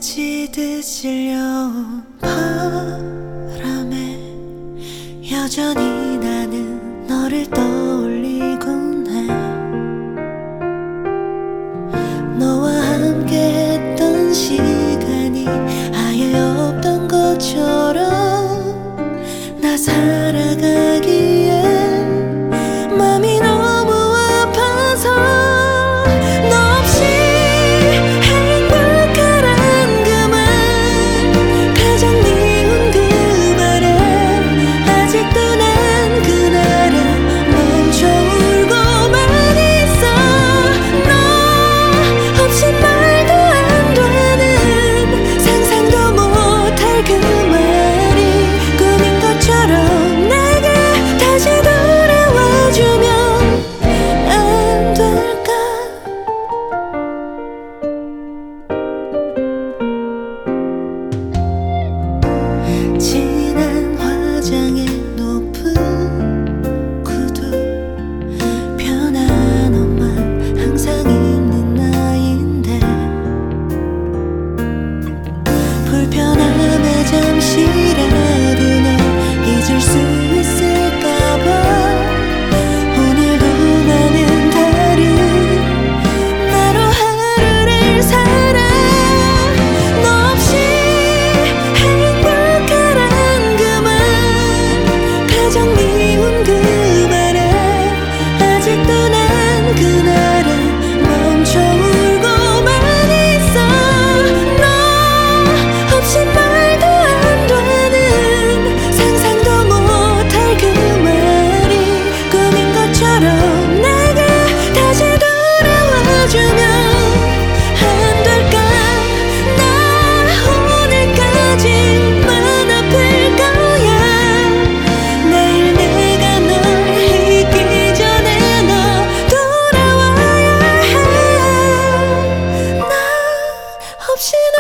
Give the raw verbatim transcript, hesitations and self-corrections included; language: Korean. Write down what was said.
스치듯 실려온 바람에 여전히 나는 너를 떠올리곤 해. 너와 함께 했던 시간이 아예 없던 것처럼 나 살아가기엔 맘이 너무 아파서 진한 화장에 높은 구두 편한 옷만 항상 입는 나인데 불편함에 잠시라도 널 잊을 수 있을까봐 오늘도 나는 다른 나로 하루를 살아. 너 없이 가장 미운 그 말에 아직도 난 그날에 멈춰 울고만 있어. 너 없이 말도 안 되는 상상도 못할 그 말이 꿈인 것처럼 내게 다시 돌아와주면 안 될까? 나 오늘까지만 아플 거야. 없이